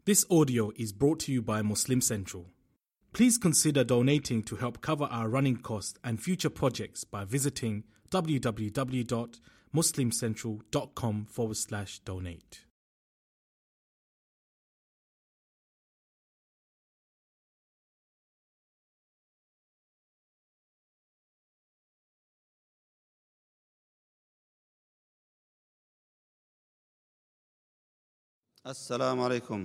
This audio is brought to you by Muslim Central. Please consider donating to help cover our running costs and future projects by visiting www.muslimcentral.com/donate. السلام عليكم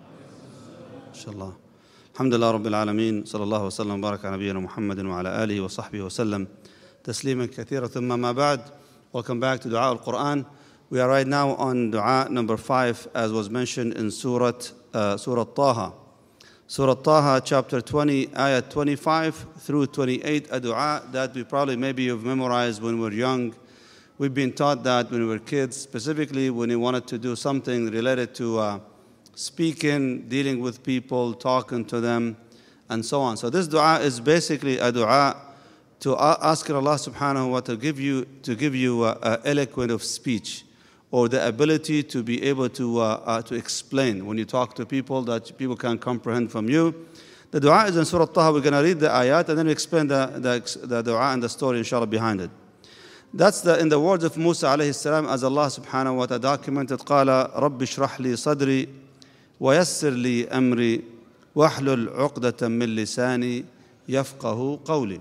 إن شاء الله. الحمد لله رب العالمين، صلى الله وسلم وبارك على نبينا محمد وعلى آله وصحبه وسلم تسليما كثيرا. ثم ما بعد. Welcome back to Dua al-Quran. We are right now on Dua number 5, as was mentioned in Surah Taha. Surah Taha, chapter 20, ayat 25 through 28, a dua that we probably maybe you've memorized when we were young. We've been taught that when we were kids, specifically when we wanted to do something related to speaking, dealing with people, talking to them, and so on. So this dua is basically a dua to ask Allah subhanahu wa ta'ala to give you eloquent of speech, or the ability to be able to explain when you talk to people, that people can comprehend from you. The dua is in Surah Taha. We're going to read the ayat and then explain the dua and the story inshallah behind it. That's in the words of Musa alayhi salam, as Allah subhanahu wa ta'ala documented, قال رب اشرح لي صدري ويسر لي أمري واحلل عقدة من لساني يفقه قولي.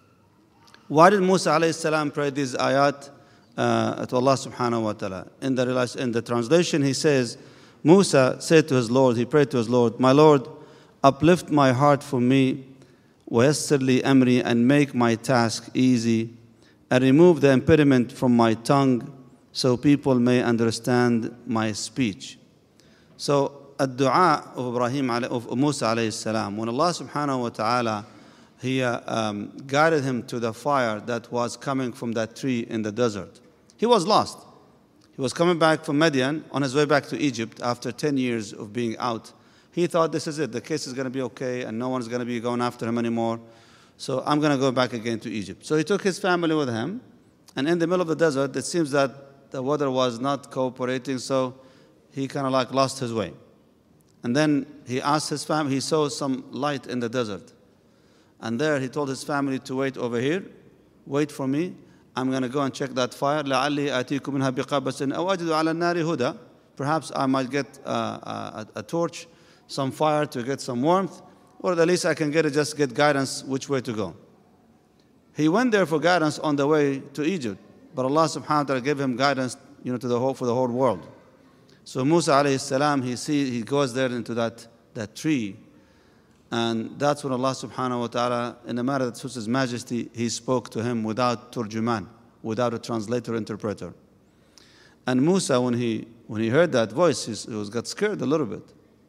Why did Musa alayhi salam pray these ayat to Allah subhanahu wa ta'ala? In the translation he says, Musa said to his Lord, he prayed to his Lord, my Lord, uplift my heart for me, ويسر لي أمري, and make my task easy, and remove the impediment from my tongue so people may understand my speech. So a dua of Musa alayhi salam, when Allah subhanahu wa ta'ala he guided him to the fire that was coming from that tree in the desert. He was lost. He was coming back from Midian on his way back to Egypt after 10 years of being out. He thought, this is it, the case is going to be okay and no one's going to be going after him anymore. So I'm going to go back again to Egypt. So he took his family with him, and in the middle of the desert, it seems that the weather was not cooperating, so he kind of like lost his way. And then he asked his family, he saw some light in the desert. And there he told his family to wait over here, wait for me. I'm going to go and check that fire. لَعَلِّي آتِيكُم مِنْهَا بِقَبَسٍ أَوْ أَجِدُ عَلَى النَّارِ هُدًى. Perhaps I might get a torch, some fire to get some warmth, or at least I can just get guidance which way to go. He went there for guidance on the way to Egypt, but Allah subhanahu wa ta'ala gave him guidance, for the whole world. So Musa alayhi salam, he goes there into that tree, and that's when Allah subhanahu wa ta'ala, in a matter that suits His Majesty, He spoke to him without turjuman, without a translator, interpreter. And Musa, when he heard that voice, he got scared a little bit.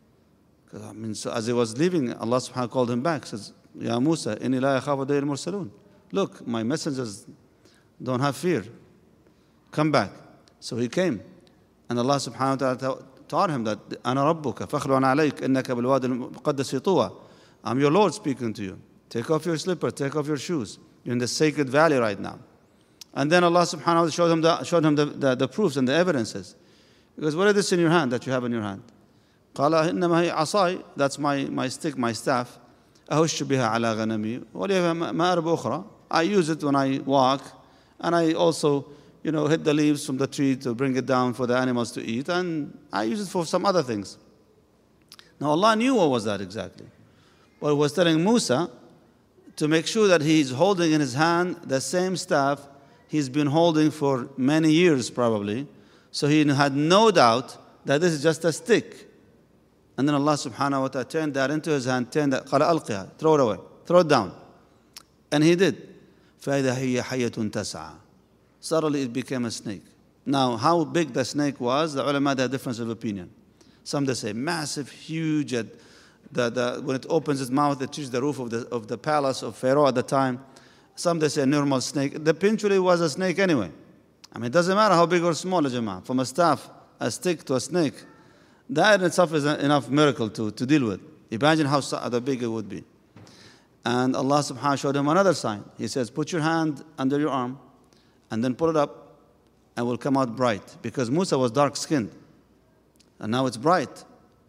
So as he was leaving, Allah subhanahu wa ta'ala called him back, says, Ya Musa, inni la yakhafu ladayya al-mursalun. Look, my messengers don't have fear. Come back. So he came. And Allah subhanahu wa ta'ala taught him that, Ana rabbuka, fakhlu an alayk, innaka bil-wadi al-muqaddasi tuwa. I'm your Lord speaking to you. Take off your slipper, take off your shoes. You're in the sacred valley right now. And then Allah subhanahu wa ta'ala showed him the proofs and the evidences. He goes, what is this in your hand that you have in your hand? قال إنما هي عصاي, that's my stick, my staff. أهش بها على غنمي ولي مآرب أخرى. I use it when I walk, and I also, hit the leaves from the tree to bring it down for the animals to eat, and I use it for some other things. Now Allah knew what was that exactly, but He was telling Musa to make sure that he's holding in his hand the same staff he's been holding for many years probably, so he had no doubt that this is just a stick. And then Allah subhanahu wa ta'ala turned that into his hand, قال ألقها, throw it away, throw it down. And he did. فَإِذَا هِيَ حَيَّةٌ تَسْعَى. Suddenly it became a snake. Now, how big the snake was, the ulama had a difference of opinion. Some they say massive, huge. When it opens its mouth, it touches the roof of the palace of Pharaoh at the time. Some they say a normal snake. Eventually it was a snake anyway. It doesn't matter how big or small, Jama'ah. From a staff, a stick to a snake, that in itself is enough miracle to deal with. Imagine how big it would be. And Allah subhanahu wa ta'ala showed him another sign. He says, put your hand under your arm and then pull it up and it will come out bright. Because Musa was dark skinned and now it's bright.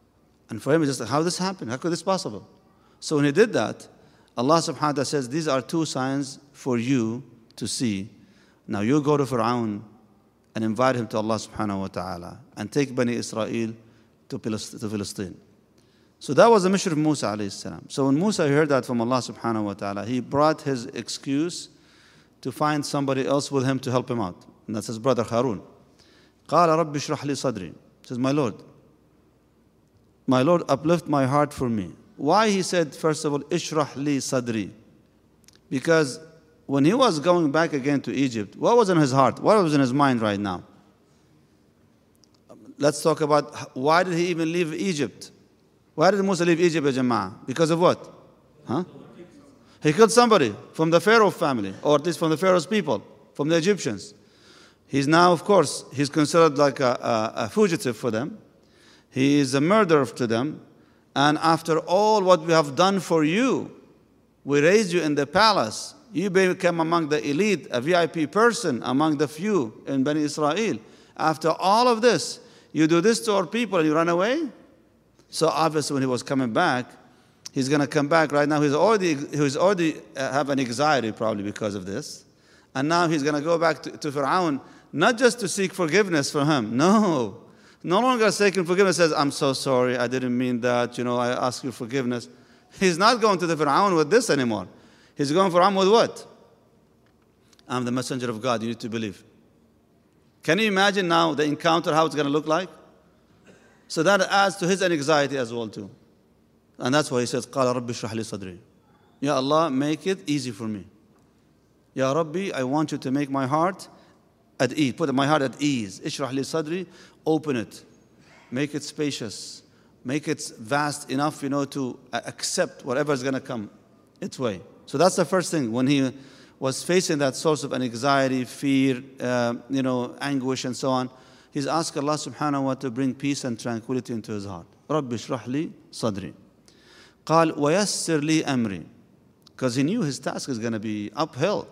And for him, it's just, how this happened? How could this possible? So when he did that, Allah subhanahu wa ta'ala says, these are two signs for you to see. Now you go to Fir'aun and invite him to Allah subhanahu wa ta'ala and take Bani Israel to Palestine. So that was the mission of Musa alayhi salam. So when Musa heard that from Allah subhanahu wa ta'ala, he brought his excuse to find somebody else with him to help him out. And that's his brother Harun. قَالَ رَبِّ اشْرَحْ لِي صَدْرِي. He says, my Lord, uplift my heart for me. Why he said, first of all, اشْرَحْ لِي صَدْرِي? Because when he was going back again to Egypt, what was in his heart? What was in his mind right now? Let's talk about why did he even leave Egypt? Why did Musa leave Egypt, ya Jama'ah? Because of what? He killed somebody from the Pharaoh family, or at least from the Pharaoh's people, from the Egyptians. He's now, of course, he's considered like a fugitive for them. He is a murderer to them. And after all what we have done for you, we raised you in the palace. You became among the elite, a VIP person among the few in Bani Israel. After all of this, you do this to our people and you run away? So obviously when he was coming back, he's going to come back right now. He's already have an anxiety probably because of this. And now he's going to go back to Fir'aun, not just to seek forgiveness from him. No longer seeking forgiveness, says, I'm so sorry, I didn't mean that, I ask you forgiveness. He's not going to the Fir'aun with this anymore. He's going for Fir'aun with what? I'm the messenger of God, you need to believe. Can you imagine now the encounter, how it's going to look like? So that adds to his anxiety as well too. And that's why he says, قَالَ رَبِّ اشْرَحْ لِي صَدْرِي. Ya Allah, make it easy for me. Ya Rabbi, I want you to make my heart at ease. Put my heart at ease. اشْرَحْ لِي صَدْرِي. Open it. Make it spacious. Make it vast enough, to accept whatever is going to come its way. So that's the first thing. When he was facing that source of anxiety, fear, anguish and so on, he's asked Allah subhanahu wa ta'ala to bring peace and tranquility into his heart. رَبِّ اشْرَحْ لِي صَدْرِي. قال ويسر لي أمري. Because he knew his task is going to be uphill.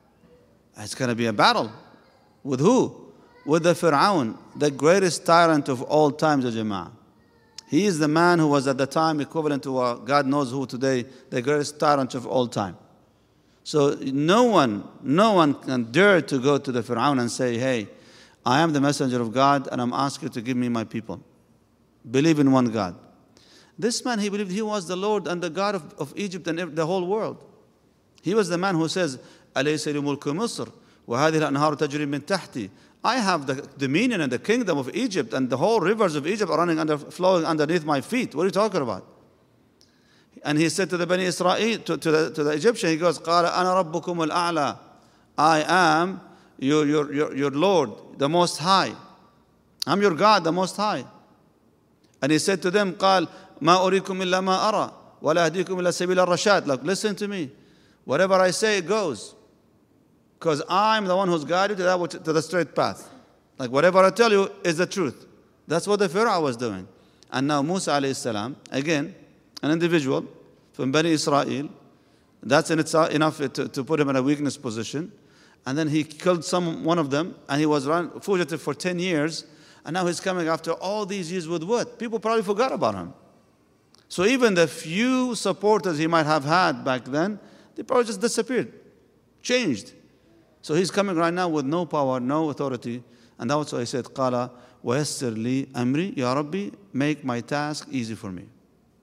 It's going to be a battle. With who? With the Fir'aun, the greatest tyrant of all times, ya Jama'ah. He is the man who was at the time equivalent to God knows who today, the greatest tyrant of all time. So no one can dare to go to the Fir'aun and say, hey, I am the messenger of God and I'm asking you to give me my people. Believe in one God. This man, he believed he was the Lord and the God of Egypt and the whole world. He was the man who says, أَلَيْسَ لِمُلْكُ مِصْرٍ وَهَذِهِ الْأَنْهَارُ تَجْرِي مِنْ تَحْتِي. I have the dominion and the kingdom of Egypt, and the whole rivers of Egypt are flowing underneath my feet. What are you talking about? And he said to the Bani Israel, to the Egyptian, he goes, قَالَ أَنَا رَبُّكُمُ الْأَعْلَى. I am your Lord, the Most High. I'm your God, the Most High. And he said to them, قَالَ مَا أُرِيكُمْ إِلَّا مَا أَرَى وَلَا أَهْدِيكُمْ إِلَّا سَبِيلَ الرَّشَادِ. Look, listen to me. Whatever I say, it goes. Because I'm the one who's guided to the straight path. Like whatever I tell you is the truth. That's what the Pharaoh was doing. And now Musa alayhi salam, again, an individual from Bani Israel, that's in itself enough to put him in a weakness position. And then he killed one of them, and he was fugitive for 10 years. And now he's coming after all these years with what? People probably forgot about him. So even the few supporters he might have had back then, they probably just disappeared, changed. So he's coming right now with no power, no authority. And that's why he said, قَالَ وَيَسِّرْ لِي أَمْرِي. Ya Rabbi, make my task easy for me.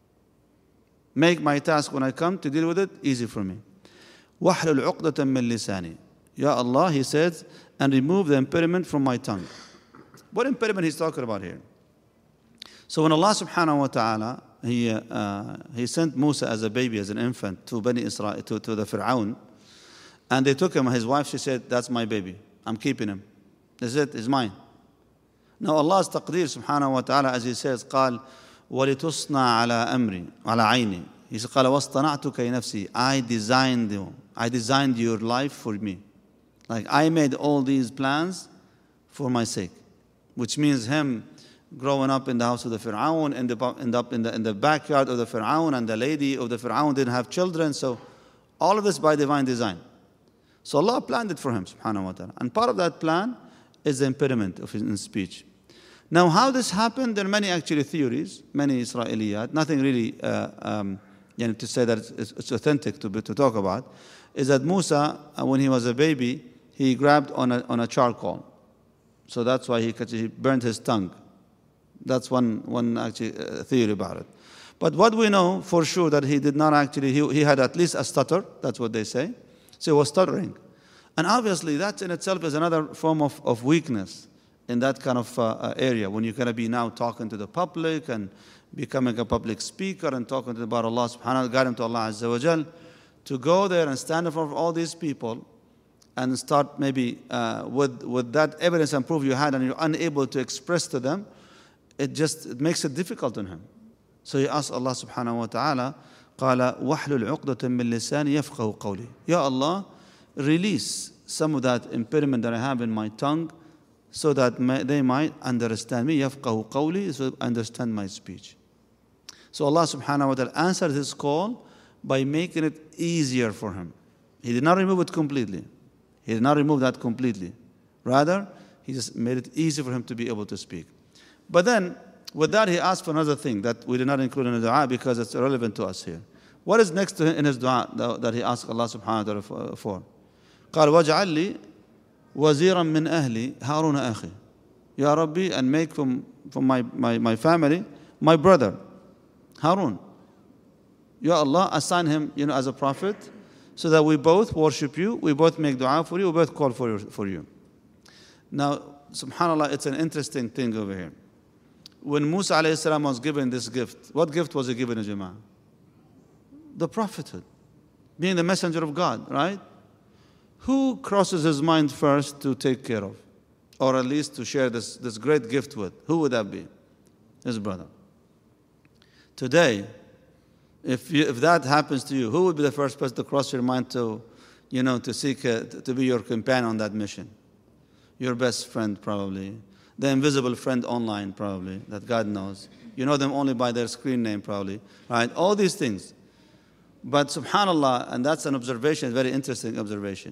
Make my task when I come to deal with it easy for me. وَحْلُلْ عُقْدَةً مِّن لِسَانِي. Ya Allah, he said, and remove the impediment from my tongue. What impediment he's talking about here? So when Allah subhanahu wa ta'ala, he sent Musa as a baby, as an infant, to Bani Israel, to the Fir'aun, and they took him, his wife, she said, that's my baby. I'm keeping him. That's it, it's mine. Now Allah's taqdeer subhanahu wa ta'ala, as he says, قال وَلِتُصْنَعَ عَلَىٰ أَمْرِي عَلَىٰ عَيْنِي. He said, قال وَاصْطَنَعْتُكَ لِنَفْسِي. I designed your life for me. Like I made all these plans for my sake. Which means him growing up in the house of the Fir'aun, end up in the backyard of the Fir'aun, and the lady of the Fir'aun didn't have children. So all of this by divine design. So Allah planned it for him, subhanahu wa ta'ala. And part of that plan is the impediment of his speech. Now, how this happened, there are many actually theories, many Israeliyat, nothing really to say that it's authentic to talk about, is that Musa, when he was a baby, he grabbed on a charcoal. So that's why he burned his tongue. That's one actually theory about it. But what we know for sure that he did not actually, he had at least a stutter, that's what they say. So he was stuttering. And obviously that in itself is another form of weakness in that kind of area, when you're going to be now talking to the public and becoming a public speaker and talking about Allah subhanahu wa ta'ala, guide him to Allah Azza wa Jal, to go there and stand in front of all these people and start maybe with that evidence and proof you had and you're unable to express to them, it makes it difficult on him. So he asked Allah subhanahu wa ta'ala, قَالَ وَحْلُلْ عُقْدَةً مِّن لِسَانِ يَفْقَهُ قَوْلِي. Ya Allah, release some of that impediment that I have in my tongue so that they might understand me. يَفْقَهُ قَوْلِي, so understand my speech. So Allah subhanahu wa ta'ala answered his call by making it easier for him. He did not remove it completely. He did not remove that completely. Rather, he just made it easy for him to be able to speak. But then, with that, he asked for another thing that we did not include in the dua because it's irrelevant to us here. What is next to him in his dua that he asked Allah subhanahu wa ta'ala for? قال وَاجْعَلْ لِي وَزِيرًا مِّنْ أَهْلِي هَارُونَ أَخِي. Ya Rabbi, and make from my family my brother, Harun. Ya Allah, assign him as a prophet so that we both worship you, we both make dua for you, we both call for you. Now, subhanAllah, it's an interesting thing over here. When Musa alayhi salam was given this gift, what gift was he given, Jama'ah? The prophethood, being the messenger of God, right? Who crosses his mind first to take care of, or at least to share this great gift with? Who would that be? His brother. Today, if that happens to you, who would be the first person to cross your mind to seek to be your companion on that mission? Your best friend, probably. The invisible friend online, probably, that God knows. You know them only by their screen name, probably. Right? All these things. But subhanAllah, and that's an observation, a very interesting observation.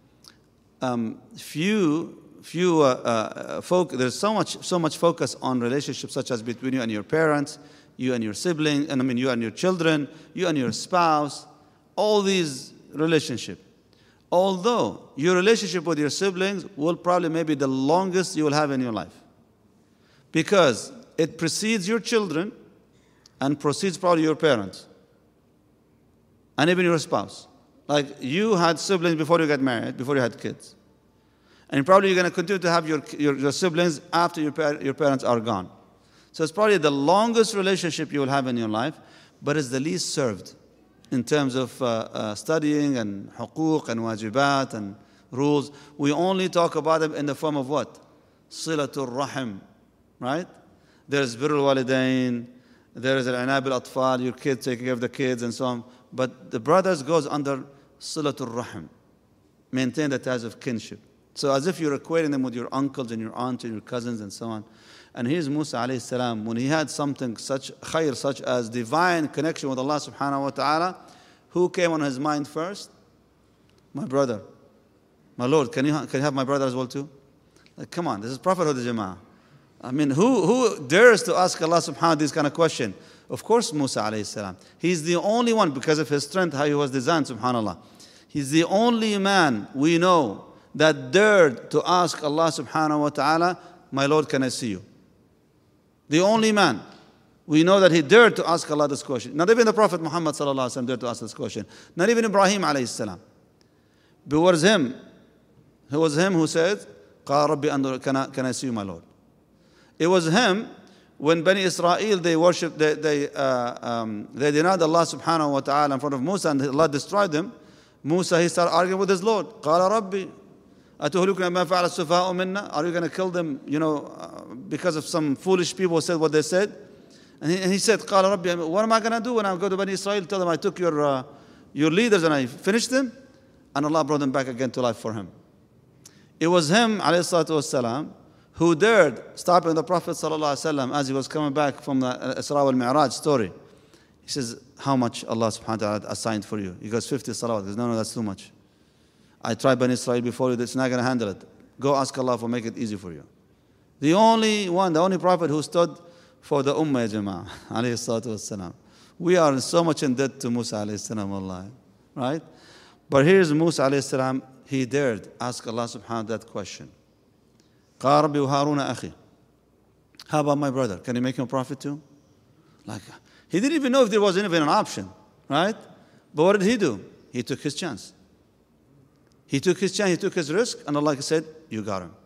There's so much focus on relationships such as between you and your parents, you and your siblings, you and your children, you and your spouse, all these relationships. Although your relationship with your siblings will probably maybe the longest you will have in your life. Because it precedes your children and precedes probably your parents. And even your spouse. Like you had siblings before you got married, before you had kids. And probably you're going to continue to have your siblings after your parents are gone. So it's probably the longest relationship you will have in your life, but it's the least served in terms of studying and huquq and wajibat and rules. We only talk about them in the form of what? Silatul rahim, right? There's birrul walidain, there is al-inab al-atfal, your kids taking care of the kids and so on. But the brothers goes under silatul rahim, maintain the ties of kinship. So as if you're equating them with your uncles and your aunts and your cousins and so on. And here's Musa alayhi salam, when he had something such khair, such as divine connection with Allah subhanahu wa ta'ala, who came on his mind first? My brother. My Lord, can you have my brother as well too? Like, come on, this is prophethood, Jama'ah. Who dares to ask Allah subhanahu wa ta'ala this kind of question? Of course, Musa alayhi salam. He's the only one, because of his strength, how he was designed, subhanAllah. He's the only man we know that dared to ask Allah subhanahu wa ta'ala, my Lord, can I see you? The only man. We know that he dared to ask Allah this question. Not even the Prophet Muhammad sallallahu alaihi wasallam dared to ask this question. Not even Ibrahim alayhi salam. But it was him. It was him who said, قَالَ رَبِّي أَنْظُرْ, can I see you, my Lord? It was him when Bani Israel, they worshipped, they denied Allah subhanahu wa ta'ala in front of Musa, and Allah destroyed them. Musa, he started arguing with his Lord. قَالَ رَبِّي أَتُهْلِكُنَا مَا فَعَلَ السُّفَهَاءُ مِنَّا. Are you going to kill them, because of some foolish people who said what they said? And he said, قَالَ رَبِّي, what am I going to do when I go to Bani Israel, tell them I took your leaders and I finished them? And Allah brought them back again to life for him. It was him, alayhi salatu wasalam, who dared stopping the Prophet sallallahu alaihi wasallam as he was coming back from the Isra wal Mi'raj story. He says, how much Allah subhanahu wa ta'ala assigned for you? He goes, 50 salawat. He goes, no, that's too much. I tried Bani Israel before you, it's not going to handle it. Go ask Allah for make it easy for you. The only one, the only prophet who stood for the ummah, ya jama'ah, alayhi salatu wassalam. We are so much in debt to Musa alayhi salam, wallahi, right? But here's Musa alayhi salam, he dared ask Allah subhanahu wa ta'ala that question. قَالَ رَبِّ وَهَارُونَ أَخِي. How about my brother? Can you make him a prophet too? Like, he didn't even know if there was even an option, right? But what did he do? He took his chance. He took his chance, he took his risk, and Allah said, you got him.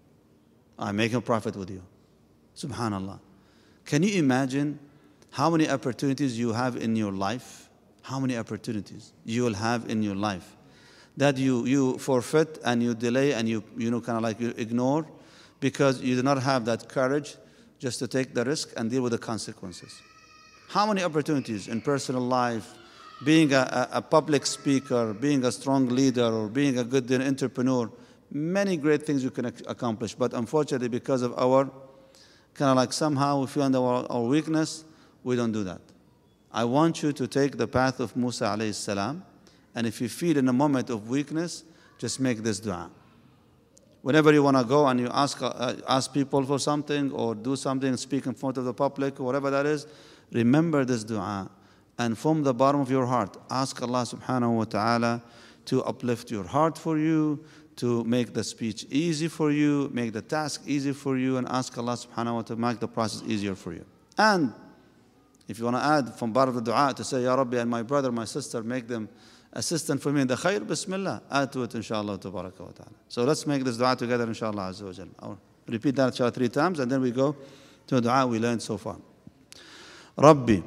I make him a prophet with you. Subhanallah. Can you imagine how many opportunities you have in your life? How many opportunities you will have in your life that you forfeit and you delay and you ignore because you do not have that courage just to take the risk and deal with the consequences. How many opportunities in personal life, being a public speaker, being a strong leader, or being a good entrepreneur, many great things you can accomplish. But unfortunately, because of our somehow we feel under our weakness, we don't do that. I want you to take the path of Musa alayhi salam, and if you feel in a moment of weakness, just make this dua. Whenever you want to go and you ask people for something or do something, speak in front of the public or whatever that is, remember this dua. And from the bottom of your heart, ask Allah subhanahu wa ta'ala to uplift your heart for you, to make the speech easy for you, make the task easy for you, and ask Allah subhanahu wa ta'ala to make the process easier for you. And if you want to add from part of the dua to say, Ya Rabbi, and my brother, my sister, make them assistant for me in the khair, bismillah, add to it, inshallah, tabaraka wa ta'ala. So let's make this dua together, inshallah, azza wa jal. I'll repeat that, inshallah, 3 times, and then we go to the dua we learned so far. Rabbi,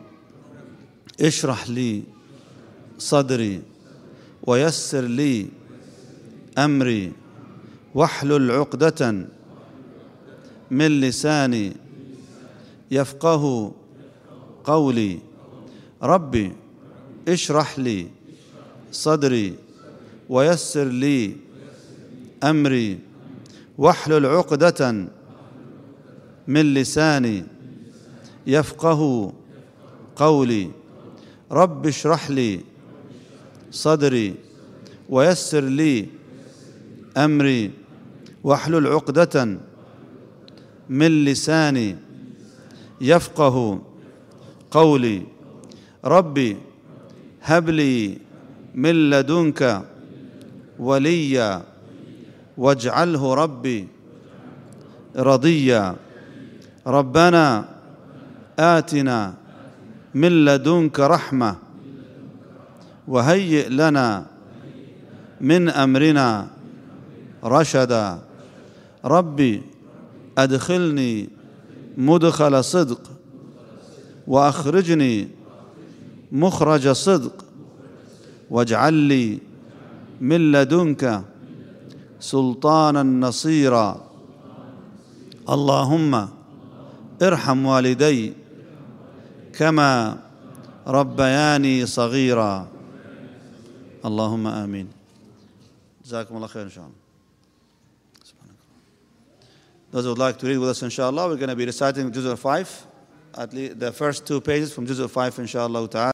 اشرح لي صدري ويسر لي أمري واحلل عقدة من لساني يفقه قولي. ربي اشرح لي صدري ويسر لي أمري واحلل عقدة من لساني يفقه قولي. رب اشرح لي صدري ويسر لي أمري واحلل عقدة من لساني يفقه قولي. ربي هب لي من لدنك وليا واجعله ربي رضيا. ربنا آتنا من لدنك رحمة وهيئ لنا من أمرنا رشدا. ربي أدخلني مدخل صدق وأخرجني مخرج صدق واجعل لي من لدنك سلطانا نصيرا. اللهم ارحم والدي كما ربياني صغيرا. اللهم آمين. جزاكم الله خير inshallah. Those who would like to read with us inshallah, we're going to be reciting Juz 5, at least the first 2 pages from Juz 5 inshallah ta'ala.